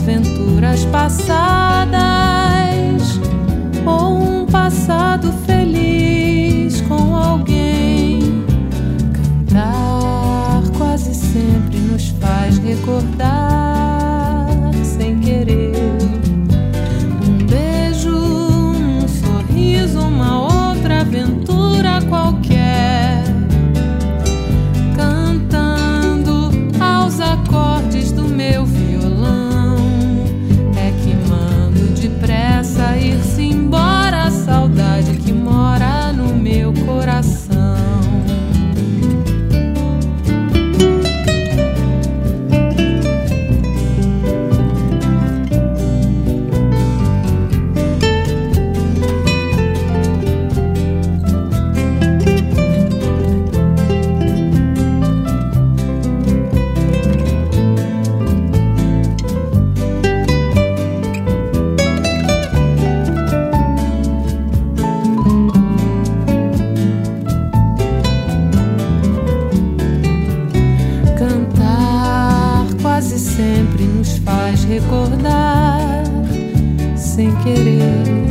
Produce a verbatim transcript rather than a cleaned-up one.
aventuras passadas ou um passado feliz com alguém. Cantar quase sempre nos faz recordar sem querer. Um beijo, um sorriso, uma outra aventura qualquer. Cantando aos acordes do meu violão, é que mando depressa ir-se embora a saudade que mora no meu coração. Sempre nos faz recordar sem querer.